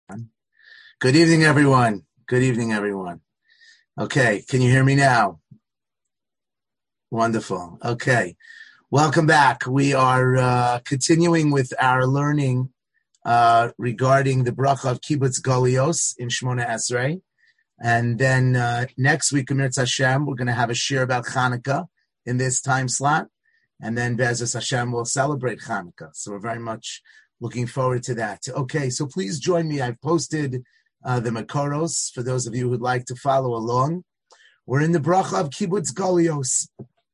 Good evening, everyone. Good evening, everyone. Okay, can you hear me now? Wonderful. Okay, welcome back. We are continuing with our learning regarding the bracha of Kibbutz Galios in Shmona Esrei. And then next week, Emir Hashem, we're going to have a shir about Hanukkah in this time slot. And then Be'ezus Hashem will celebrate Hanukkah. So we're very much looking forward to that. Okay, so please join me. I've posted the Makoros for those of you who'd like to follow along. We're in the bracha of Kibbutz Galios,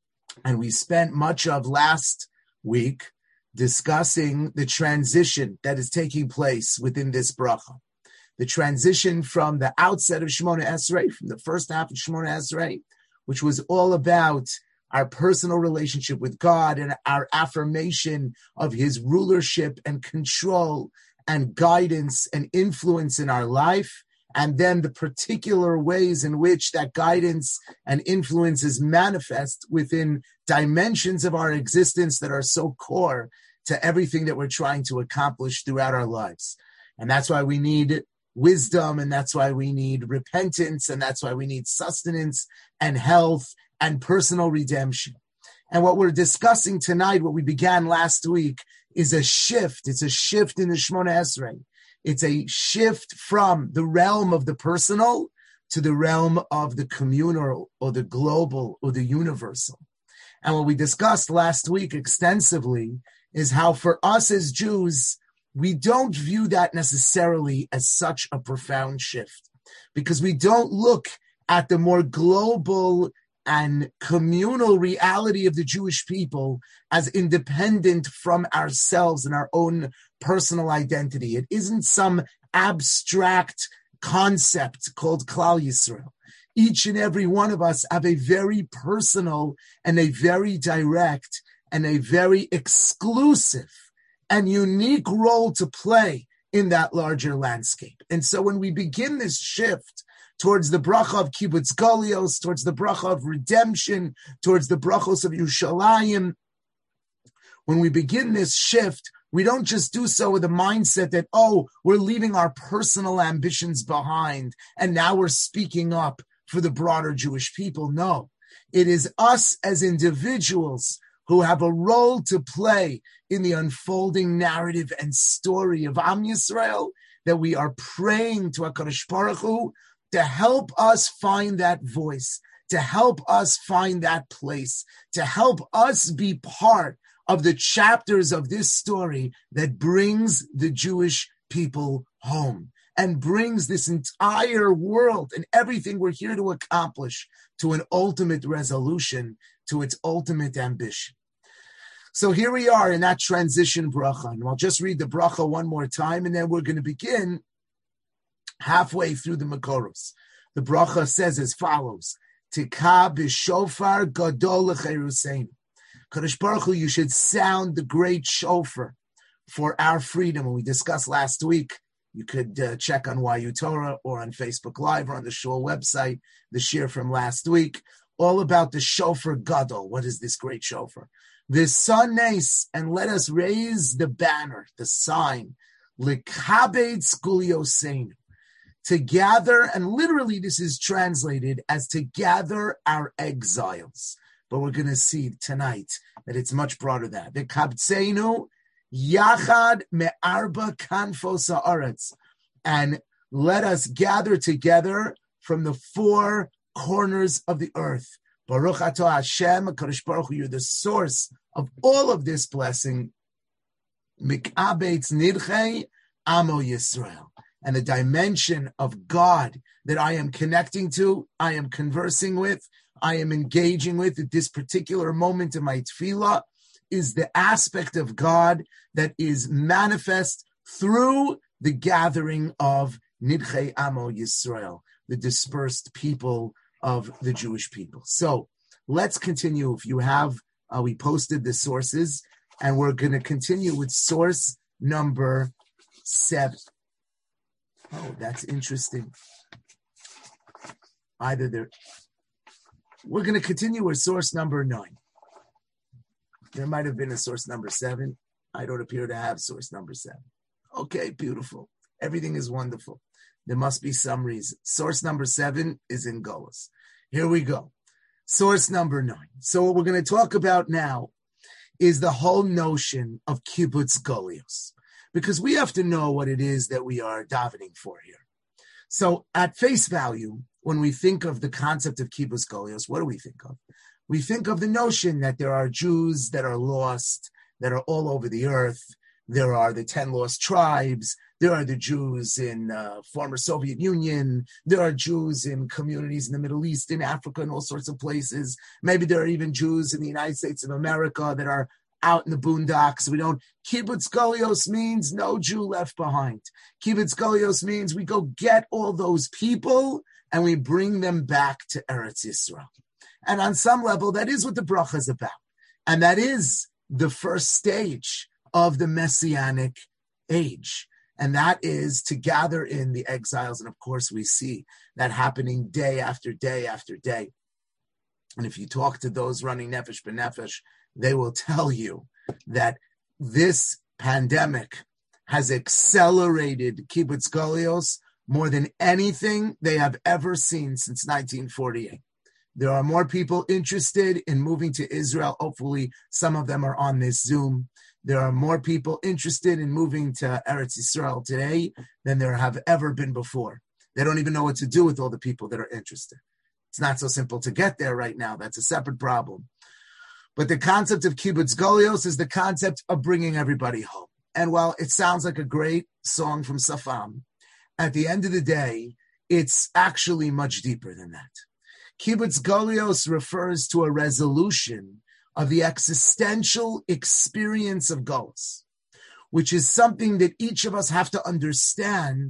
and we spent much of last week discussing the transition that is taking place within this bracha. The transition from the outset of Shmona Esrei, from the first half of Shmona Esrei, which was all about our personal relationship with God and our affirmation of His rulership and control and guidance and influence in our life, and then the particular ways in which that guidance and influence is manifest within dimensions of our existence that are so core to everything that we're trying to accomplish throughout our lives. And that's why we need wisdom, and that's why we need repentance, and that's why we need sustenance and health and personal redemption. And what we're discussing tonight, what we began last week, is a shift. It's a shift in the Shmona Esrei. It's a shift from the realm of the personal to the realm of the communal or the global or the universal. And what we discussed last week extensively is how for us as Jews, we don't view that necessarily as such a profound shift, because we don't look at the more global and communal reality of the Jewish people as independent from ourselves and our own personal identity. It isn't some abstract concept called Klal Yisrael. Each and every one of us have a very personal and a very direct and a very exclusive and unique role to play in that larger landscape. And so when we begin this shift towards the bracha of Kibbutz Galios, towards the bracha of redemption, towards the brachos of Yerushalayim, when we begin this shift, we don't just do so with a mindset that, we're leaving our personal ambitions behind and now we're speaking up for the broader Jewish people. No, it is us as individuals who have a role to play in the unfolding narrative and story of Am Yisrael that we are praying to HaKadosh Baruch Hu to help us find that voice, to help us find that place, to help us be part of the chapters of this story that brings the Jewish people home and brings this entire world and everything we're here to accomplish to an ultimate resolution, to its ultimate ambition. So here we are in that transition bracha, and I'll just read the bracha one more time, and then we're going to begin halfway through the Makoros. The bracha says as follows: Tikah b'shofar gadol l'cheiruseinu. Kadosh Baruch Hu, you should sound the great shofar for our freedom. And we discussed last week, you could check on YU Torah or on Facebook Live or on the Shul website, the shir from last week, all about the shofar gadol. What is this great shofar? V'sanes, and let us raise the banner, the sign, l'kabed gulioseinu, to gather, and literally this is translated as to gather our exiles. But we're going to see tonight that it's much broader than that. V'kabtzeinu yachad me'arba kanfos ha'aretz, and let us gather together from the four corners of the earth. Baruch atah Hashem, HaKadosh Baruch Hu, you're the source of all of this blessing. Mikabetz nidchei amo Yisrael. And the dimension of God that I am connecting to, I am conversing with, I am engaging with at this particular moment in my tefillah is the aspect of God that is manifest through the gathering of Nidchei Amo Yisrael, the dispersed people of the Jewish people. So let's continue. If you have, we posted the sources, and we're going to continue with source number 7. Oh, that's interesting. We're going to continue with source number 9. There might have been a source number 7. I don't appear to have source number 7. Okay, beautiful. Everything is wonderful. There must be some reason. Source number 7 is in Golos. Here we go. Source number 9. So what we're going to talk about now is the whole notion of kibbutz golios, because we have to know what it is that we are davening for here. So at face value, when we think of the concept of kibbutz golios, what do we think of? We think of the notion that there are Jews that are lost, that are all over the earth. There are the 10 lost tribes. There are the Jews in former Soviet Union. There are Jews in communities in the Middle East, in Africa, and all sorts of places. Maybe there are even Jews in the United States of America that are out in the boondocks. Kibbutz golios means no Jew left behind. Kibbutz golios means we go get all those people and we bring them back to Eretz Yisrael. And on some level, that is what the bracha is about. And that is the first stage of the Messianic age. And that is to gather in the exiles. And of course, we see that happening day after day after day. And if you talk to those running Nefesh B'Nefesh, they will tell you that this pandemic has accelerated kibbutz golios more than anything they have ever seen since 1948. There are more people interested in moving to Israel. Hopefully, some of them are on this Zoom. There are more people interested in moving to Eretz Yisrael today than there have ever been before. They don't even know what to do with all the people that are interested. It's not so simple to get there right now. That's a separate problem. But the concept of kibbutz golios is the concept of bringing everybody home. And while it sounds like a great song from Safam, at the end of the day, it's actually much deeper than that. Kibbutz golios refers to a resolution of the existential experience of Golus, which is something that each of us have to understand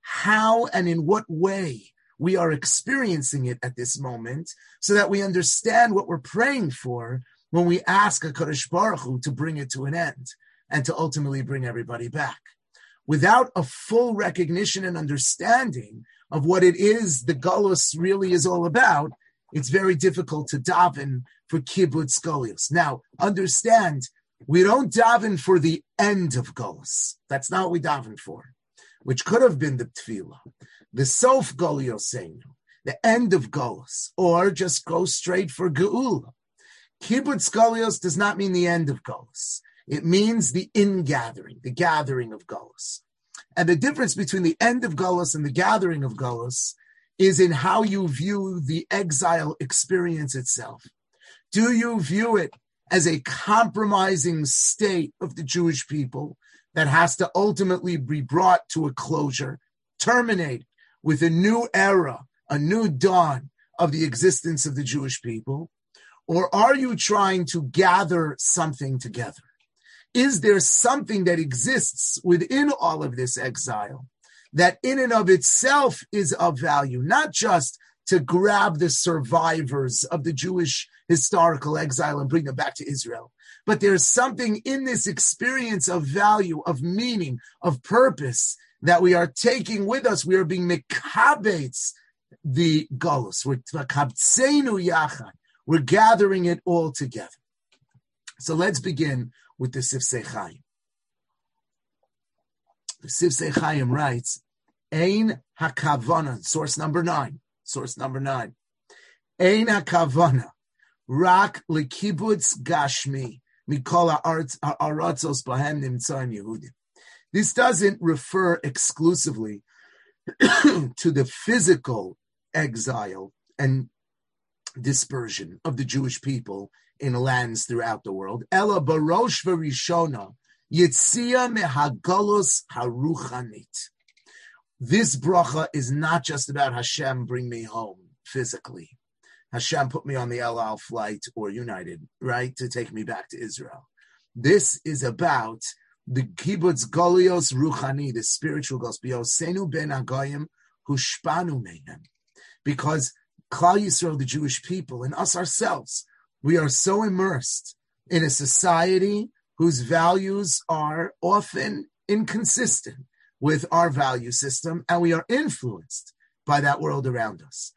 how and in what way we are experiencing it at this moment, so that we understand what we're praying for when we ask HaKadosh Baruch Hu to bring it to an end and to ultimately bring everybody back. Without a full recognition and understanding of what it is the Golus really is all about, it's very difficult to daven for kibbutz golios. Now, understand, we don't daven for the end of Golus. That's not what we daven for, which could have been the tefillah, the sof golioseinu, the end of Golus, or just go straight for geula. Kibbutz golios does not mean the end of Golus. It means the ingathering, the gathering of Golus. And the difference between the end of Golus and the gathering of Golus is in how you view the exile experience itself. Do you view it as a compromising state of the Jewish people that has to ultimately be brought to a closure, terminate with a new era, a new dawn of the existence of the Jewish people? Or are you trying to gather something together? Is there something that exists within all of this exile that in and of itself is of value, not just to grab the survivors of the Jewish historical exile and bring them back to Israel, but there's something in this experience of value, of meaning, of purpose that we are taking with us. We are being mekabetz the galus. We're makabtzeinu yachad. We're gathering it all together. So let's begin with the Sifsei Chaim. The Sifsei Chaim writes, Ein hakavana, source number 9. Ein hakavana, rak lekibutz gashmi, mikol ha'aratzos bahem nimtzaim Yehudim. This doesn't refer exclusively to the physical exile and dispersion of the Jewish people in lands throughout the world. Ela barosh v'rishona yitzia mehagolos haruchanit. This bracha is not just about Hashem bring me home physically. Hashem put me on the El Al flight or United, right, to take me back to Israel. This is about the kibbutz golios ruchani, the spiritual goals. B'yosenu ben hagoyim hushpanu mehem. Because Klal Yisrael, the Jewish people, and us ourselves, we are so immersed in a society whose values are often inconsistent with our value system, and we are influenced by that world around us.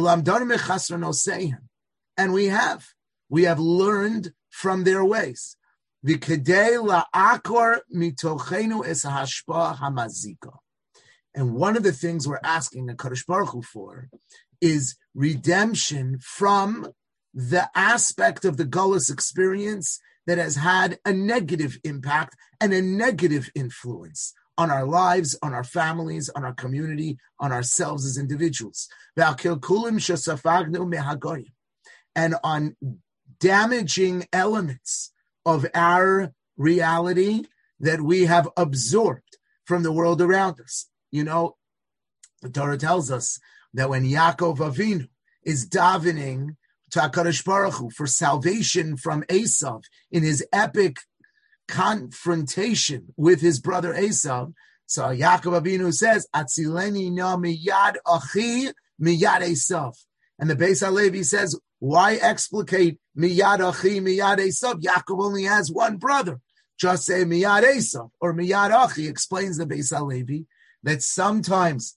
And we have learned from their ways. And one of the things we're asking HaKadosh Baruch Hu for is redemption from the aspect of the Gullus experience that has had a negative impact and a negative influence on our lives, on our families, on our community, on ourselves as individuals. And on damaging elements of our reality that we have absorbed from the world around us. You know, the Torah tells us that when Yaakov Avinu is davening to HaKadosh Baruch Hu for salvation from Esav in his epic confrontation with his brother Esav, so Yaakov Avinu says, Atzileni na miyad achi miyad Esav. And the Beis HaLevi says, why explicate miyad achi miyad Esav? Yaakov only has one brother. Just say miyad Esav or miyad achi. Explains the Beis HaLevi that sometimes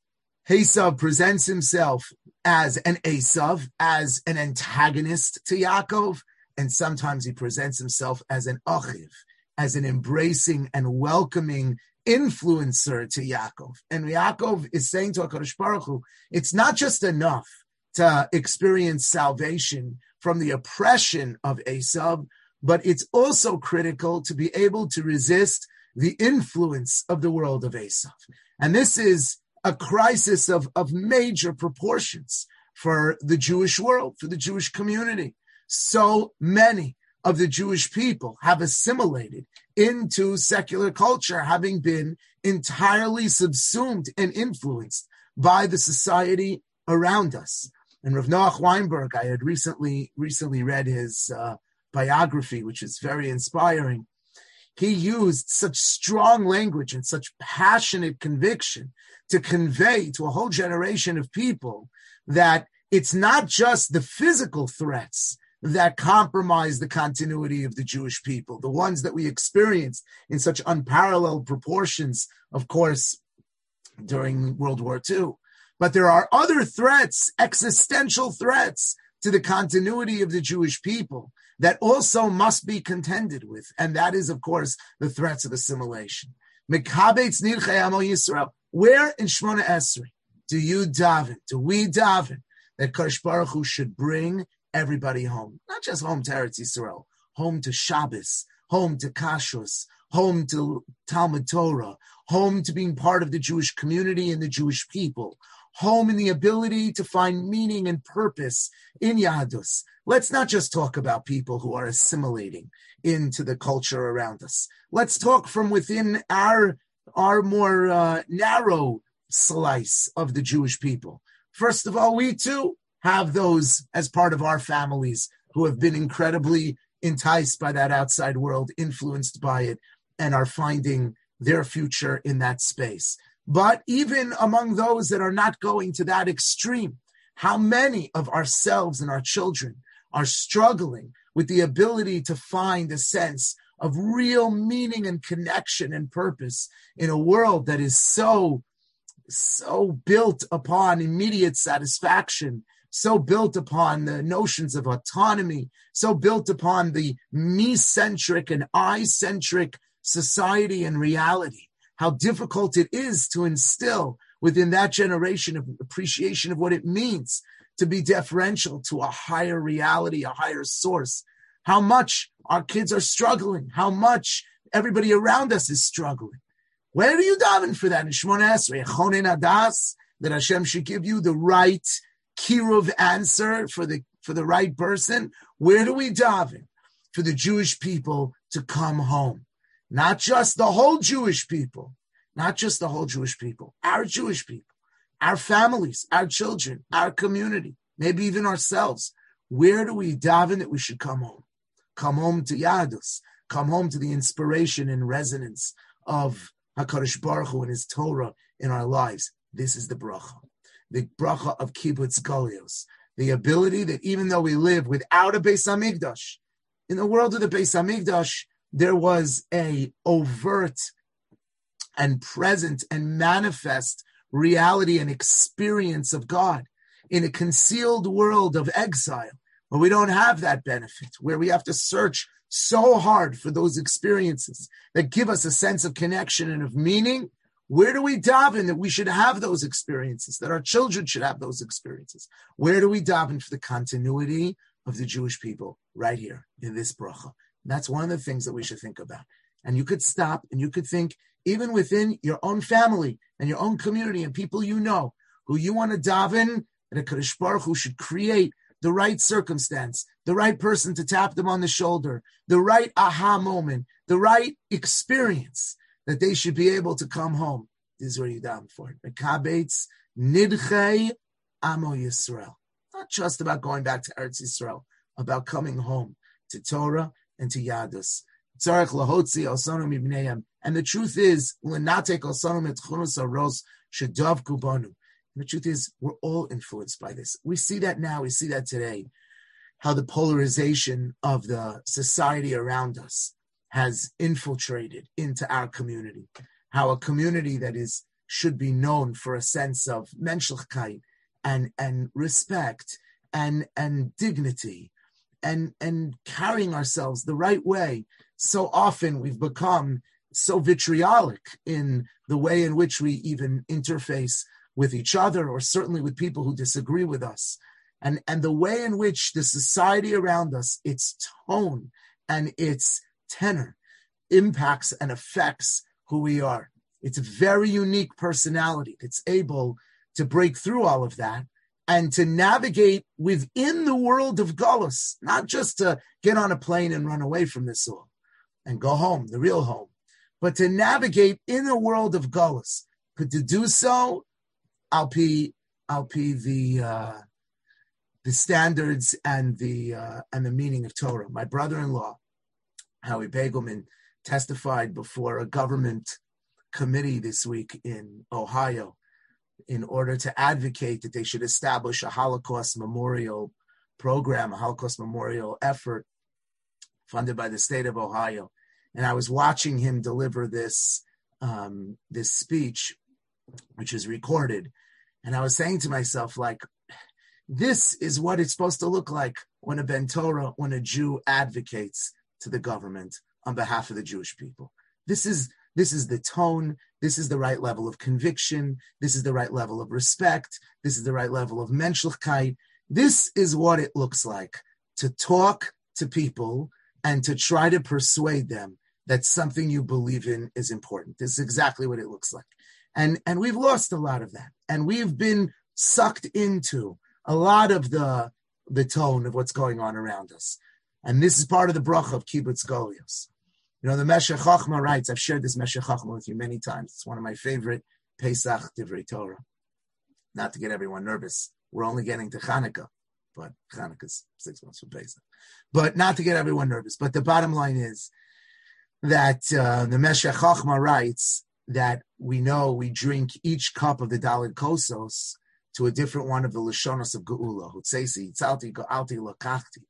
Esav presents himself as an Esav, as an antagonist to Yaakov, and sometimes he presents himself as an Achiv, as an embracing and welcoming influencer to Yaakov. And Yaakov is saying to HaKadosh Baruch Hu, it's not just enough to experience salvation from the oppression of Esav, but it's also critical to be able to resist the influence of the world of Esav. And this is a crisis of major proportions for the Jewish world, for the Jewish community. So many of the Jewish people have assimilated into secular culture, having been entirely subsumed and influenced by the society around us. And Rav Noach Weinberg, I had recently read his biography, which is very inspiring. He used such strong language and such passionate conviction to convey to a whole generation of people that it's not just the physical threats that compromise the continuity of the Jewish people, the ones that we experienced in such unparalleled proportions, of course, during World War II. But there are other threats, existential threats to the continuity of the Jewish people that also must be contended with. And that is, of course, the threats of assimilation. Mekabetz Nirchei Amo Yisrael. Where in Shmona Esrei do you daven, do we daven, that Kadosh Baruch Hu should bring everybody home? Not just home to Eretz Yisrael, home to Shabbos, home to Kashrus, home to Talmud Torah, home to being part of the Jewish community and the Jewish people, home in the ability to find meaning and purpose in Yahadus. Let's not just talk about people who are assimilating into the culture around us. Let's talk from within our more narrow slice of the Jewish people. First of all, we too have those as part of our families who have been incredibly enticed by that outside world, influenced by it, and are finding their future in that space. But even among those that are not going to that extreme, how many of ourselves and our children are struggling with the ability to find a sense of real meaning and connection and purpose in a world that is so built upon immediate satisfaction, so built upon the notions of autonomy, so built upon the me-centric and I-centric society and reality. How difficult it is to instill within that generation of appreciation of what it means to be deferential to a higher reality, a higher source. How much our kids are struggling, how much everybody around us is struggling. Where do you daven for that in Shmona Esrei? Chonen Adas, that Hashem should give you the right kiruv answer for the right person. Where do we daven? For the Jewish people to come home. Not just the whole Jewish people, our Jewish people, our families, our children, our community, maybe even ourselves. Where do we daven that we should come home? Come home to Yahadus, come home to the inspiration and resonance of HaKadosh Baruch Hu and His Torah in our lives. This is the bracha of Kibbutz Galios, the ability that even though we live without a Beis Hamikdash, in the world of the Beis Hamikdash, there was a overt and present and manifest reality and experience of God in a concealed world of exile, where we don't have that benefit, where we have to search so hard for those experiences that give us a sense of connection and of meaning. Where do we daven that we should have those experiences, that our children should have those experiences? Where do we daven for the continuity of the Jewish people? Right here in this bracha. And that's one of the things that we should think about. And you could stop and you could think, even within your own family and your own community and people you know, who you want to daven, that HaKadosh Baruch Hu should create the right circumstance, the right person to tap them on the shoulder, the right aha moment, the right experience, that they should be able to come home. This is where you daven for. Mekabetz nidchei amo Yisrael. Not just about going back to Eretz Yisrael, about coming home to Torah and to Yadus. Tzarech lahotzi alsonu mibneihem. And the truth is, l'natek alsonu metchunus aros shedavku banu. The truth is, we're all influenced by this. We see that now. We see that today, how the polarization of the society around us has infiltrated into our community. How a community that should be known for a sense of menschlichkeit and respect and dignity and carrying ourselves the right way. So often we've become so vitriolic in the way in which we even interface with each other, or certainly with people who disagree with us. And the way in which the society around us, its tone and its tenor impacts and affects who we are. It's a very unique personality that's able to break through all of that and to navigate within the world of Golus, not just to get on a plane and run away from this all and go home, the real home, but to navigate in the world of Golus. But to do so, I'll be the standards and the meaning of Torah. My brother-in-law, Howie Begelman, testified before a government committee this week in Ohio in order to advocate that they should establish a Holocaust memorial program, a Holocaust memorial effort funded by the state of Ohio. And I was watching him deliver this speech, which is recorded. And I was saying to myself, like, this is what it's supposed to look like when a Ben Torah, when a Jew advocates to the government on behalf of the Jewish people. This is the tone. This is the right level of conviction. This is the right level of respect. This is the right level of menschlichkeit. This is what it looks like to talk to people and to try to persuade them that something you believe in is important. This is exactly what it looks like. And we've lost a lot of that. And we've been sucked into a lot of the tone of what's going on around us. And this is part of the bracha of Kibbutz Golios. You know, the Meshech Chochmah writes, I've shared this Meshech Chochmah with you many times. It's one of my favorite Pesach Divrei Torah. Not to get everyone nervous. We're only getting to Hanukkah, but Hanukkah's 6 months from Pesach. But not to get everyone nervous. But the bottom line is that the Meshech Chochmah writes that we know we drink each cup of the Daled Kosos to a different one of the Lashonos of Geula, Hutzeisi, Yitzalti, Go'alti, Lakachti.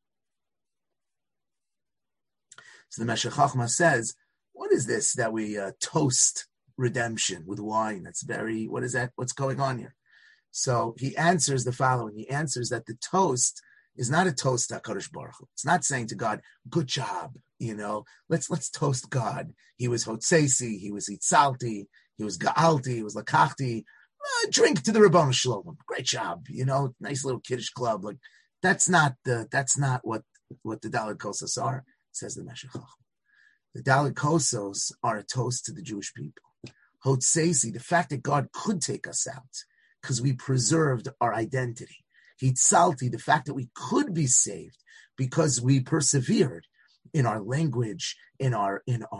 So the Meshech Chochmah says, what is this that we toast redemption with wine? That's what is that? What's going on here? So he answers the following. He answers that the toast is not a toast to HaKadosh Baruch Hu. It's not saying to God, good job, let's toast God. He was Hotzeisi, he was Yitzalti, he was Ga'alti, he was Lakachti. Drink to the Ribono Shel Olam. Great job, nice little kiddush club. Like that's not what the Daled Kosos are, says the Meshech Chochmah. The Daled Kosos are a toast to the Jewish people. Hotzeisi, the fact that God could take us out because we preserved our identity. Hitzalti, the fact that we could be saved because we persevered in our language, in our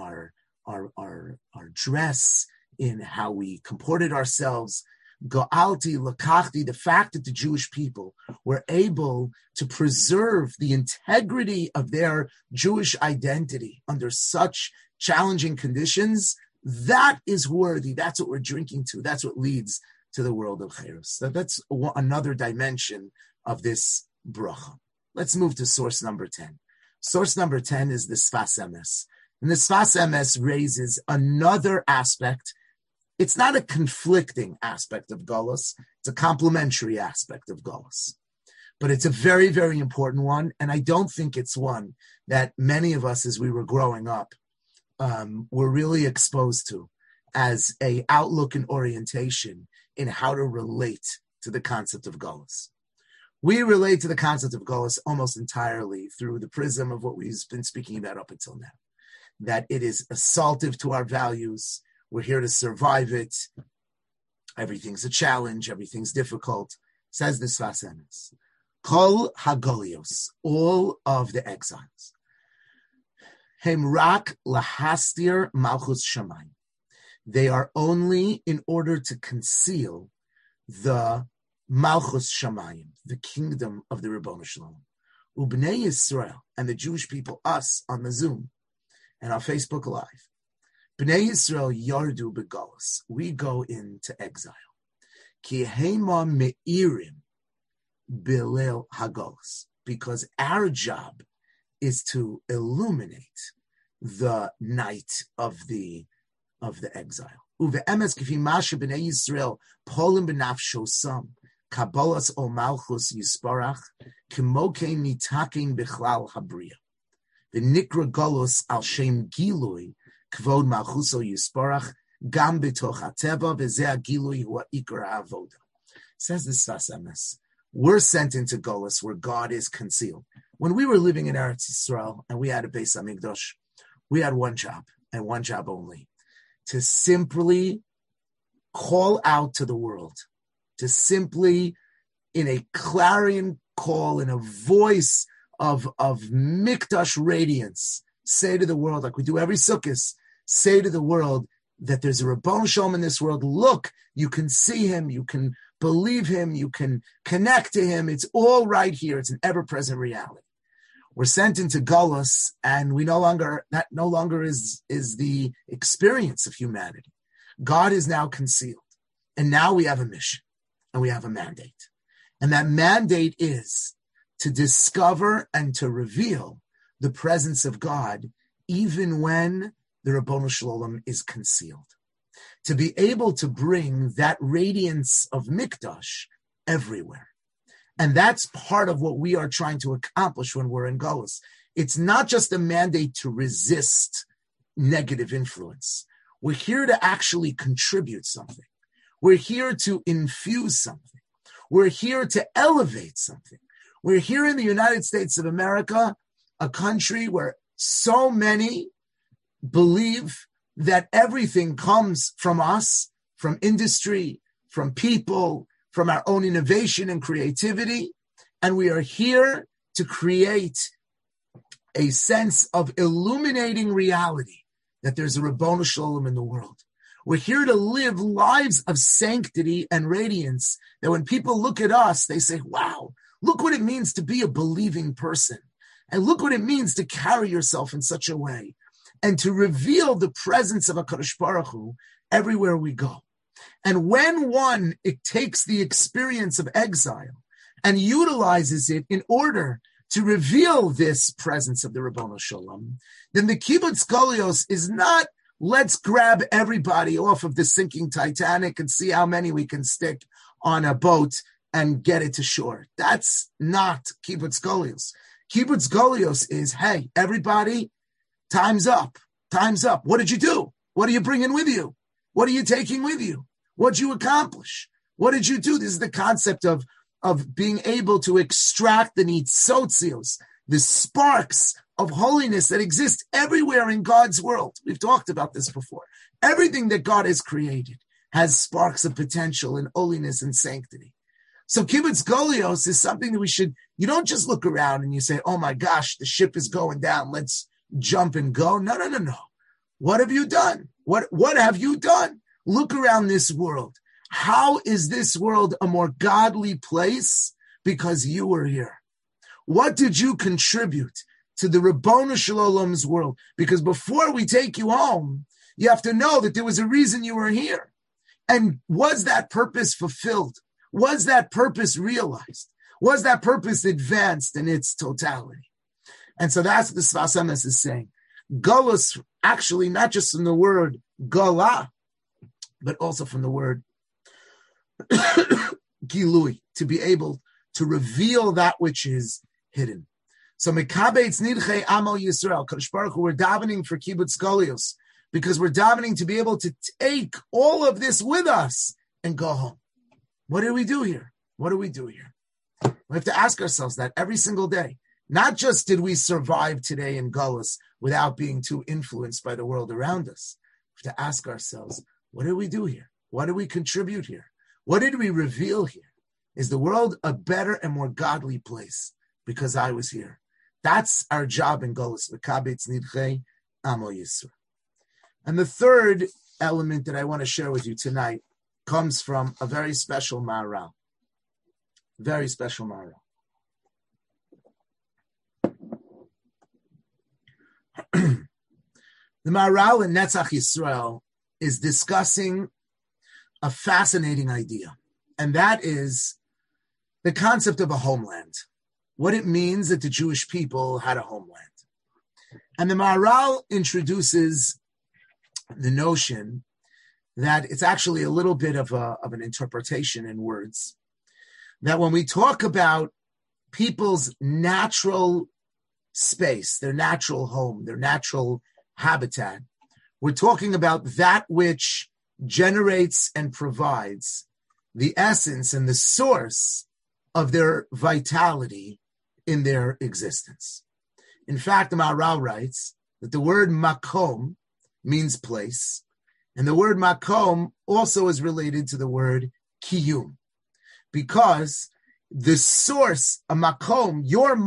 dress, in how we comported ourselves. Go'alti, Lakachti, the fact that the Jewish people were able to preserve the integrity of their Jewish identity under such challenging conditions, that is worthy. That's what we're drinking to. That's what leads to the world of Chayros. So that's another dimension of this bracha. Let's move to source number 10. Source number 10 is the Sfas Emes. And the Sfas Emes raises another aspect. It's not a conflicting aspect of Golus. It's a complementary aspect of Golus. But it's a very, very important one. And I don't think it's one that many of us, as we were growing up, were really exposed to. as a outlook and orientation in how to relate to the concept of Golus. We relate to the concept of Golus almost entirely through the prism of what we've been speaking about up until now. That it is assaultive to our values. We're here to survive it. Everything's a challenge. Everything's difficult. Says the Sfas Emes. Kol hagolios, all of the exiles. Hem rak lahastir malchus shamayim. They are only in order to conceal the malchus shamayim, the kingdom of the Ribono Shel Olam. Ubnei Yisrael, and the Jewish people, us on the Zoom and our Facebook Live. Bnei Yisrael yardu begalus. We go into exile. Ki hema meirim bilel hagolus. Because our job is to illuminate the night of the exile. Uve'emes kifi masha bnei Yisrael polim b'nafsho sam kabolas o malchus yisparach kimokein nitakin bichlal habriya. The nikra golus al shem gilui kvod malchuso yisparach gam betoch hateva v'zeh gilui hua ikra avoda. Says the Sfas Emes, we're sent into golus where God is concealed. When we were living in Eretz Yisrael and we had a Beis Hamikdash, we had one job and one job only: to simply call out to the world, to simply, in a clarion call, in a voice of Mikdash radiance, say to the world, like we do every Sukkot, say to the world that there's a Ribono Shel Olam in this world. Look, you can see him, you can believe him, you can connect to him. It's all right here. It's an ever-present reality. We're sent into Golus, and that no longer is the experience of humanity. God is now concealed. And now we have a mission and we have a mandate. And that mandate is to discover and to reveal the presence of God even when the Ribono Shel Olam is concealed. To be able to bring that radiance of Mikdash everywhere. And that's part of what we are trying to accomplish when we're in Golus. It's not just a mandate to resist negative influence. We're here to actually contribute something. We're here to infuse something. We're here to elevate something. We're here in the United States of America, a country where so many believe that everything comes from us, from industry, from people, from our own innovation and creativity. And we are here to create a sense of illuminating reality that there's a Ribono Shel Olam in the world. We're here to live lives of sanctity and radiance that when people look at us, they say, wow, look what it means to be a believing person. And look what it means to carry yourself in such a way and to reveal the presence of HaKadosh Baruch Hu everywhere we go. And when it takes the experience of exile and utilizes it in order to reveal this presence of the Ribono Shel Olam, then the Kibbutz Golios is not, let's grab everybody off of the sinking Titanic and see how many we can stick on a boat and get it to shore. That's not Kibbutz Golios. Kibbutz Golios is, hey, everybody, time's up. Time's up. What did you do? What are you bringing with you? What are you taking with you? What'd you accomplish? What did you do? This is the concept of being able to extract the nitzotzios, the sparks of holiness that exist everywhere in God's world. We've talked about this before. Everything that God has created has sparks of potential and holiness and sanctity. So Kibbutz Golios is something that you don't just look around and you say, oh my gosh, the ship is going down. Let's jump and go. No. What have you done? What have you done? Look around this world. How is this world a more godly place? Because you were here. What did you contribute to the Ribono Shel Olam's world? Because before we take you home, you have to know that there was a reason you were here. And was that purpose fulfilled? Was that purpose realized? Was that purpose advanced in its totality? And so that's what the Sfas Emes is saying. Golus, actually, not just from the word gola, but also from the word gilui, to be able to reveal that which is hidden. So Mekabetz Nidchei Amo Yisrael, Kadosh Baruch Hu, we're davening for Kibbutz Golios, because we're davening to be able to take all of this with us and go home. What did we do here? What do we do here? We have to ask ourselves that every single day. Not just did we survive today in Gullus without being too influenced by the world around us. We have to ask ourselves, what did we do here? What did we contribute here? What did we reveal here? Is the world a better and more godly place because I was here? That's our job in Gullus. And the third element that I want to share with you tonight comes from a very special Maharal. Very special Maharal. The Maharal in Netzach Yisrael is discussing a fascinating idea, and that is the concept of a homeland, what it means that the Jewish people had a homeland. And the Maharal introduces the notion that it's actually a little bit of an interpretation in words, that when we talk about people's natural space, their natural home, their natural habitat, we're talking about that which generates and provides the essence and the source of their vitality in their existence. In fact, the Maharal writes that the word makom means place, and the word makom also is related to the word kiyum, because the source, a makom,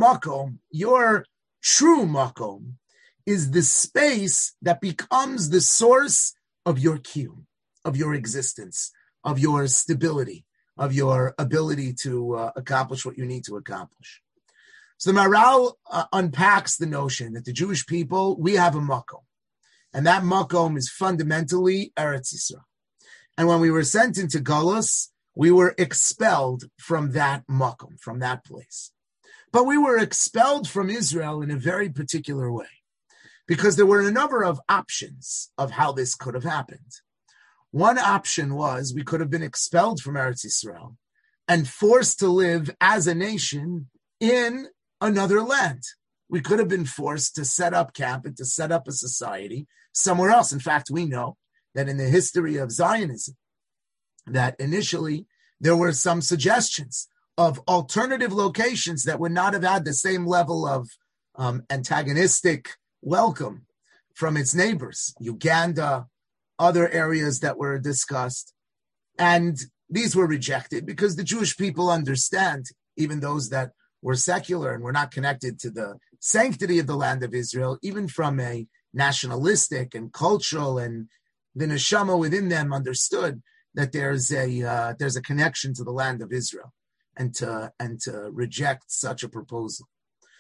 your true makom, is the space that becomes the source of your kiyum, of your existence, of your stability, of your ability to accomplish what you need to accomplish. So the Maharal unpacks the notion that the Jewish people, we have a makom, and that makom is fundamentally Eretz Yisrael. And when we were sent into Gullus, we were expelled from that makom, from that place. But we were expelled from Israel in a very particular way, because there were a number of options of how this could have happened. One option was we could have been expelled from Eretz Yisrael and forced to live as a nation in another land. We could have been forced to set up camp and to set up a society somewhere else. In fact, we know that in the history of Zionism, that initially there were some suggestions of alternative locations that would not have had the same level of antagonistic welcome from its neighbors, Uganda, other areas that were discussed. And these were rejected because the Jewish people understand, even those that were secular and were not connected to the sanctity of the land of Israel, even from a nationalistic and cultural, and the neshama within them understood that there's a connection to the land of Israel, and to reject such a proposal.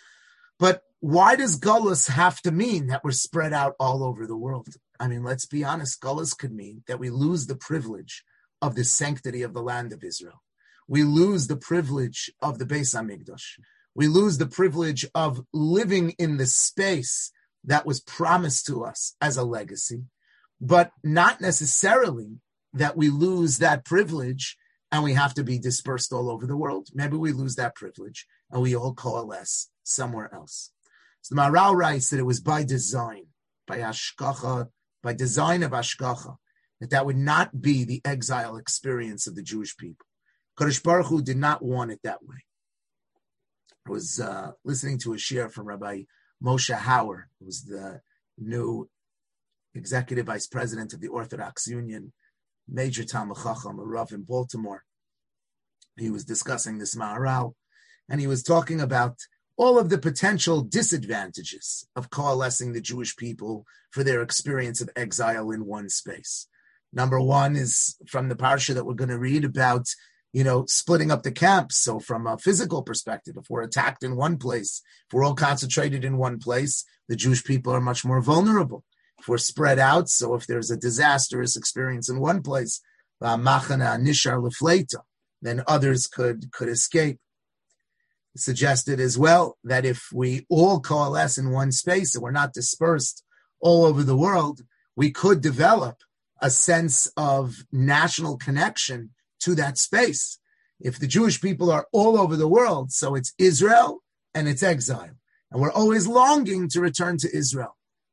But why does Gullus have to mean that we're spread out all over the world? I mean, let's be honest, Gullus could mean that we lose the privilege of the sanctity of the land of Israel. We lose the privilege of the Beis Hamikdash. We lose the privilege of living in the space that was promised to us as a legacy, but not necessarily that we lose that privilege and we have to be dispersed all over the world. Maybe we lose that privilege and we all coalesce somewhere else. So the Maharal writes that it was by design, by hashgacha, by design of hashgacha, that would not be the exile experience of the Jewish people. Kadosh Baruch Hu did not want it that way. I was listening to a shir from Rabbi Moshe Hauer, who was the new executive vice president of the Orthodox Union, major Talmid Chacham, a Rav in Baltimore. He was discussing this Maharal, and he was talking about all of the potential disadvantages of coalescing the Jewish people for their experience of exile in one space. Number one is from the parsha that we're going to read about, splitting up the camps. So from a physical perspective, if we're attacked in one place, if we're all concentrated in one place, the Jewish people are much more vulnerable. If we're spread out, so if there's a disastrous experience in one place, machana nishar lefleita, then others could escape. Suggested as well that if we all coalesce in one space and we're not dispersed all over the world, we could develop a sense of national connection to that space. If the Jewish people are all over the world, so it's Israel and it's exile, and we're always longing to return to Israel.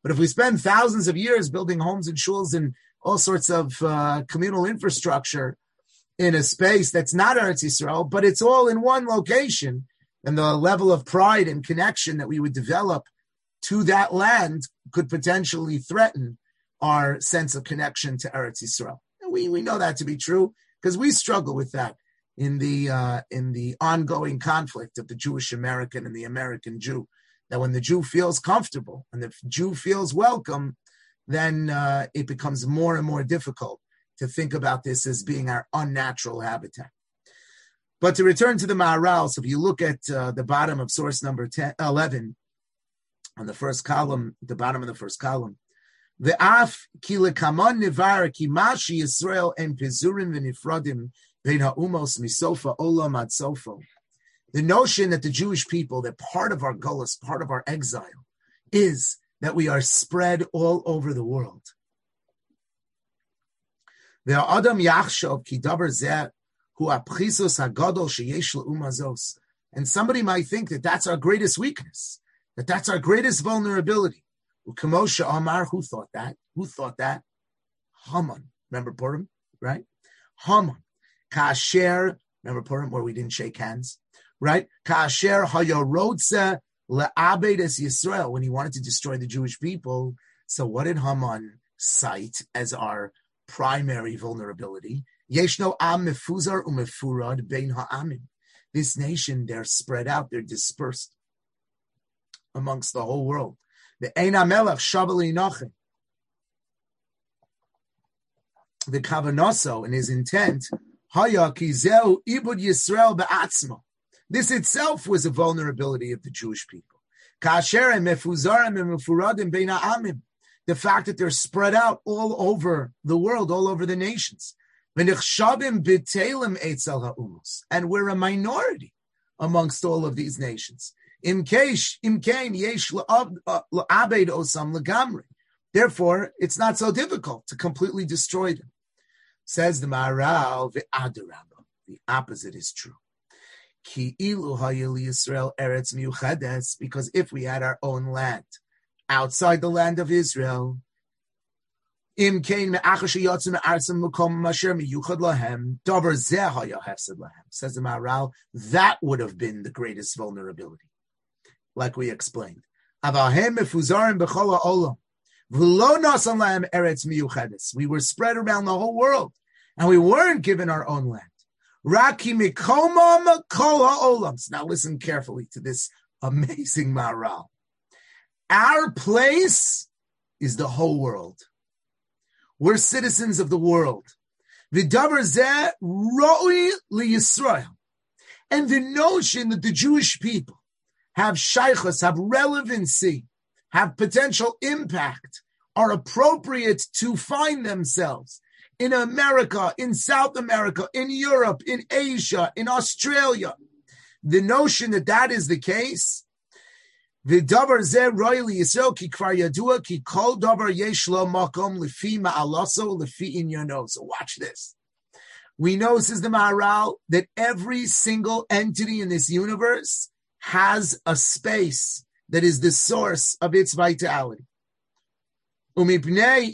But if we spend thousands of years building homes and shuls and all sorts of communal infrastructure in a space that's not Eretz Yisrael, but it's all in one location, and the level of pride and connection that we would develop to that land could potentially threaten our sense of connection to Eretz Yisrael. And we know that to be true because we struggle with that in the ongoing conflict of the Jewish American and the American Jew. That when the Jew feels comfortable and the Jew feels welcome, then it becomes more and more difficult to think about this as being our unnatural habitat. But to return to the Maharal, so if you look at the bottom of source number 11, on the first column, the bottom of the first column, the af ki lekamon nivar ki mashi Yisrael en pizurim v'nifradim vein ha'umos misofa olam ad sofo. The notion that the Jewish people, that part of our gullus, part of our exile, is that we are spread all over the world. The Adam Yachshov ki davar zeh hu apchisos hagadol sheyesh le'umazos. And somebody might think that that's our greatest weakness, that that's our greatest vulnerability. Ukemosha Amar, who thought that? Who thought that? Haman. Remember Purim, right? Haman. Kasher, remember Purim where we didn't shake hands, right? Kasher hayorodse le'abed es Yisrael, when he wanted to destroy the Jewish people. So what did Haman cite as our primary vulnerability? Yeshno am mefuzar umefurad bein ha'amim. This nation, they're spread out, they're dispersed amongst the whole world. The Ein HaMelech Shabali Nachem. The Kavanoso, and his intent, Haya Kizeu Ibud Yisrael Be'atzmo. This itself was a vulnerability of the Jewish people. Kasher and Mefuzarim and Mefuradim Bein HaAmim. The fact that they're spread out all over the world, all over the nations. V'nichshabim b'telim etzel ha'umos. And we're a minority amongst all of these nations. Therefore, it's not so difficult to completely destroy them. Says the Maharal, the opposite is true. Because if we had our own land outside the land of Israel, says the Maharal, that would have been the greatest vulnerability. Like we explained. We were spread around the whole world, and we weren't given our own land. Now listen carefully to this amazing Maharal. Our place is the whole world. We're citizens of the world. And the notion that the Jewish people have shaychus, have relevancy, have potential impact, are appropriate to find themselves in America, in South America, in Europe, in Asia, in Australia. The notion that that is the case, v'davar zeh royli Yisrael ki kvar yadua ki kol davar yesh lo makom lefi ma'alaso lefi inyono. So watch this. We know, says the Maharal, that every single entity in this universe has a space that is the source of its vitality. Let's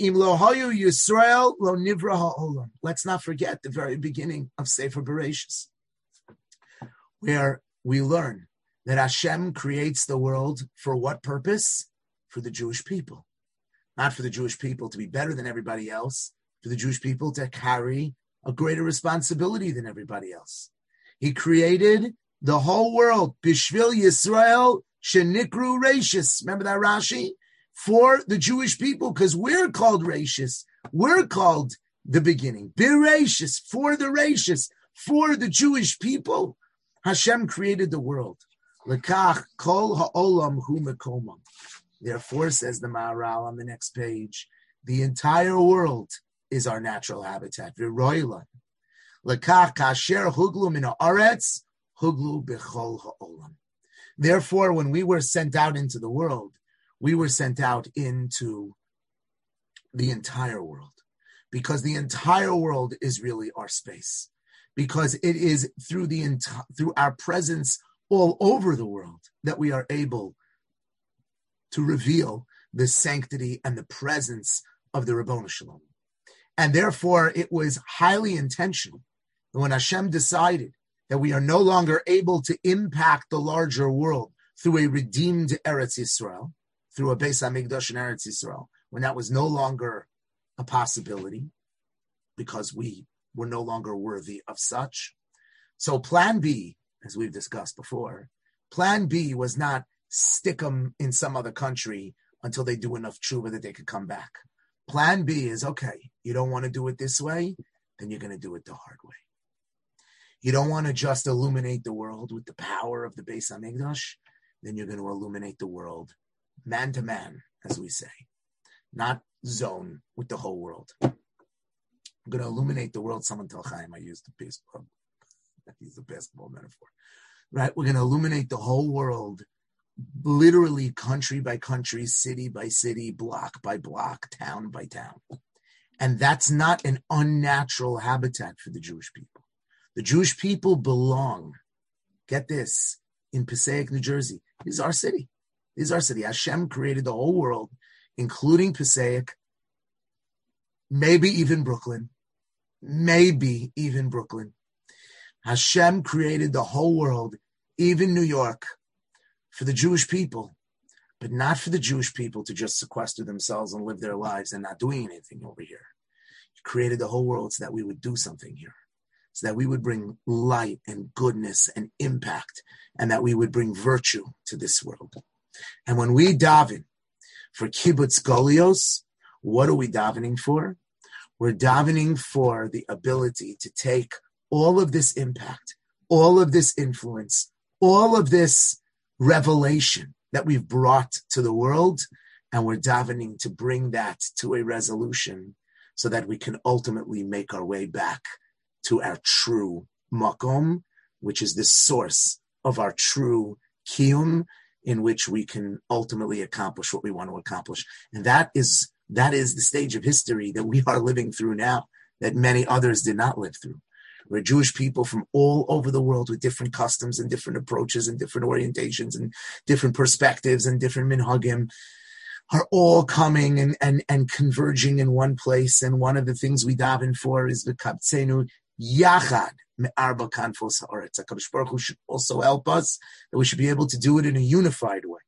not forget the very beginning of Sefer Bereshis, where we learn that Hashem creates the world for what purpose? For the Jewish people. Not for the Jewish people to be better than everybody else, for the Jewish people to carry a greater responsibility than everybody else. He created the whole world, Bishvil Yisrael Shenikru Reishis. Remember that Rashi? For the Jewish people, because we're called Reishis. We're called the beginning. Bereishis, for the Reishis, for the Jewish people. Hashem created the world. Lekach kol ha'olam hu mekomam. Therefore, says the Maharal on the next page, the entire world is our natural habitat. V'roilan. Lekach kasher huglu min ha'aretz, huglu b'chol ha'olam. Therefore, when we were sent out into the world, we were sent out into the entire world, because the entire world is really our space, because it is through through our presence all over the world that we are able to reveal the sanctity and the presence of the Ribono Shel Olam. And therefore, it was highly intentional when Hashem decided that we are no longer able to impact the larger world through a redeemed Eretz Yisrael, through a Beis HaMikdash in Eretz Yisrael, when that was no longer a possibility because we were no longer worthy of such. So plan B, as we've discussed before, plan B was not stick them in some other country until they do enough tshuva that they could come back. Plan B is, okay, you don't want to do it this way, then you're going to do it the hard way. You don't want to just illuminate the world with the power of the Beis HaMikdash, then you're going to illuminate the world man to man, as we say, not zone with the whole world. I'm going to illuminate the world. Someone tell Chaim I used the basketball metaphor. Right? We're going to illuminate the whole world, literally country by country, city by city, block by block, town by town. And that's not an unnatural habitat for the Jewish people. The Jewish people belong, get this, in Passaic, New Jersey. This is our city. This is our city. Hashem created the whole world, including Passaic, maybe even Brooklyn. Hashem created the whole world, even New York, for the Jewish people, but not for the Jewish people to just sequester themselves and live their lives and not doing anything over here. He created the whole world so that we would do something here, so that we would bring light and goodness and impact, and that we would bring virtue to this world. And when we daven for kibbutz golios, what are we davening for? We're davening for the ability to take all of this impact, all of this influence, all of this revelation that we've brought to the world, and we're davening to bring that to a resolution so that we can ultimately make our way back to our true makom, which is the source of our true kiyum, in which we can ultimately accomplish what we want to accomplish. And that is the stage of history that we are living through now, that many others did not live through. We're Jewish people from all over the world with different customs and different approaches and different orientations and different perspectives and different minhagim are all coming and converging in one place. And one of the things we daven for is the kaptzenu yachad me'arba kanfos haaretz. HaKadosh Baruch Hu should also help us that we should be able to do it in a unified way.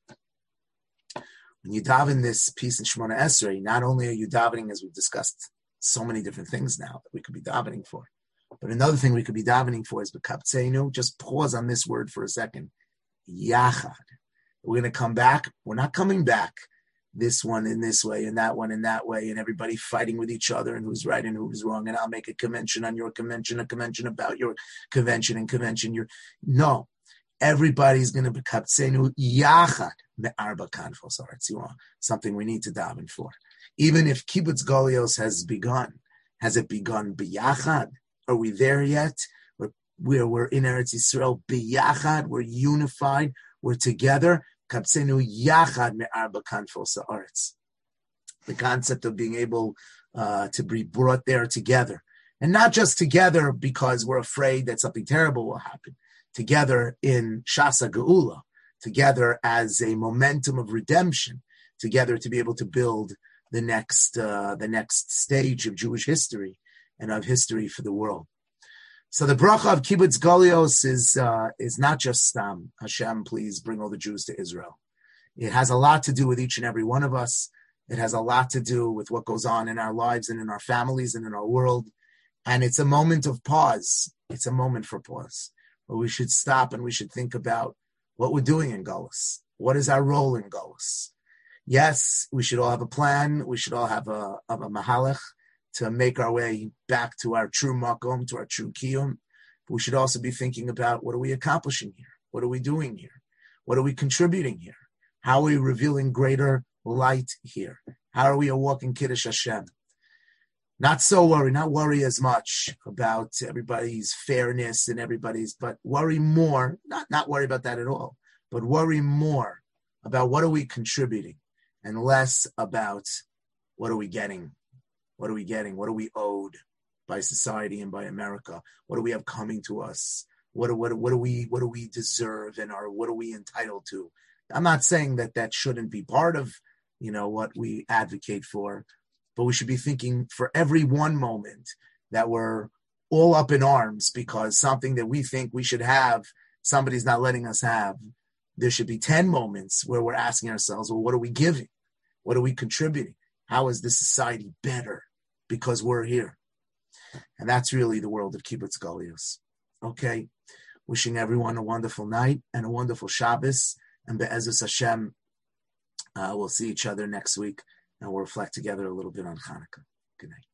When you daven this piece in Shemona Esrei, not only are you davening, as we've discussed, so many different things now that we could be davening for, but another thing we could be davening for is b'kaptzenu. Just pause on this word for a second. Yachad. We're going to come back. We're not coming back. This one in this way, and that one in that way, and everybody fighting with each other and who's right and who's wrong. And I'll make a convention on your convention, a convention about your convention, and convention your. No, everybody's going to be kaptzenu yachad me'arba kanfos haaretz. Something we need to daven for. Even if kibbutz golios has begun begun biyachad? Are we there yet? We're in Eretz Yisrael biyachad. We're unified. We're together. Kaptzenu yachad me'arba kanfos haaretz. The concept of being able to be brought there together. And not just together because we're afraid that something terrible will happen. Together in Shasa Geula. Together as a momentum of redemption. Together to be able to build the next stage of Jewish history and of history for the world. So the bracha of kibbutz golios is not just Hashem, please bring all the Jews to Israel. It has a lot to do with each and every one of us. It has a lot to do with what goes on in our lives and in our families and in our world. And it's a moment of pause. It's a moment for pause, where we should stop and we should think about what we're doing in Golus. What is our role in Golus? Yes, we should all have a plan. We should all have a mahalach to make our way back to our true makom, to our true kiyum. But we should also be thinking about, what are we accomplishing here? What are we doing here? What are we contributing here? How are we revealing greater light here? How are we walking Kiddush Hashem? Not worry as much about everybody's fairness and but worry more, not worry about that at all, but worry more about what are we contributing and less about what are we getting. What are we getting? What are we owed by society and by America? What do we have coming to us? What do we deserve, and what are we entitled to? I'm not saying that shouldn't be part of what we advocate for, but we should be thinking for every one moment that we're all up in arms because something that we think we should have, somebody's not letting us have. There should be 10 moments where we're asking ourselves, well, what are we giving? What are we contributing? How is this society better because we're here? And that's really the world of Kibbutz Galios. Okay. Wishing everyone a wonderful night and a wonderful Shabbos. And Be'ezus Hashem, we'll see each other next week and we'll reflect together a little bit on Hanukkah. Good night.